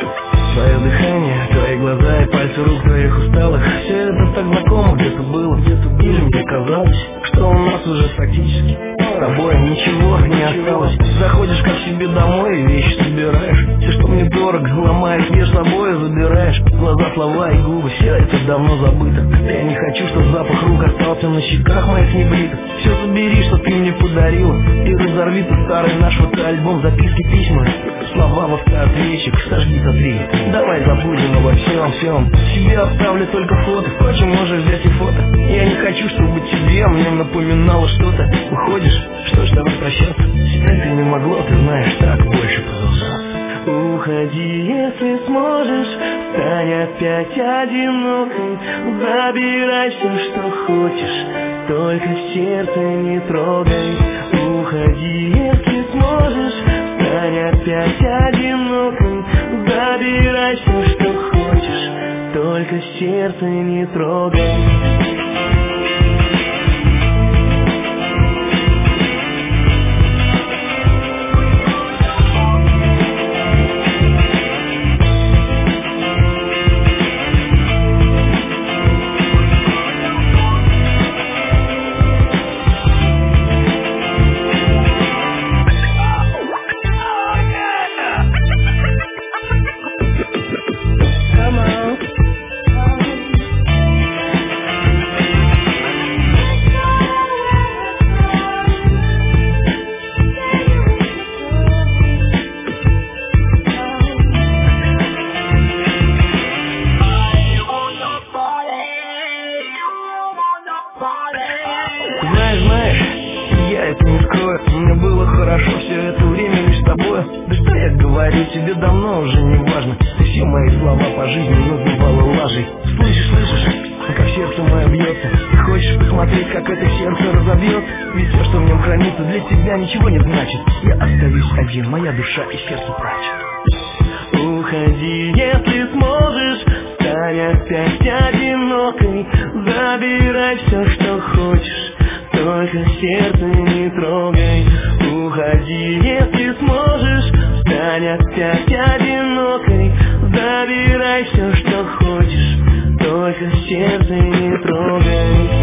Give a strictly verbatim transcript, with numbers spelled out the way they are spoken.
Твое дыхание, твои глаза и пальцы рук твоих усталых. Все это так знакомо, где-то было, где-то или мне казалось, что у нас уже практически с тобой ничего не осталось. Заходишь как себе домой и вещи собираешь. Все, что мне дорого, ломаешь, ешь с собой забираешь. Глаза, слова и губы, все это давно забыто. Я не хочу, чтобы запах рук остался на щеках моих небритых. Все забери, что ты мне подарила, и разорви ты старый наш фотоальбом, записки, письма, слова в автоответчик, сожги, сотри. Давай забудем обо всем, всем. Себе оставлю только фото, впрочем, можешь взять и фото. Я не хочу, чтобы тебе мне напоминало что-то. Уходишь, что ж, давай прощаться. Теперь ты не могло, ты знаешь, так больше продолжаться. Уходи, если сможешь, стань опять одинокой. Забирай все, что хочешь, только сердце не трогай. Уходи, если сможешь, стань опять одинокой. Забирай все, что хочешь, только сердце не трогай. Знаешь, знаешь, я это не скрою. Мне было хорошо все это время лишь с тобой. Да что я говорю, тебе давно уже не важно. Ты все мои слова по жизни называла лажей. Слышишь, слышишь, как сердце мое бьется. Ты хочешь посмотреть, как это сердце разобьется? Ведь все, что в нем хранится, для тебя ничего не значит. Я остаюсь один, моя душа и сердце плачет. Уходи, если сможешь, стань опять одинокой. Забирай все, что хочешь, только сердце не трогай. Уходи, если сможешь, стань опять одинокой. Забирай все, что хочешь, только сердце не трогай.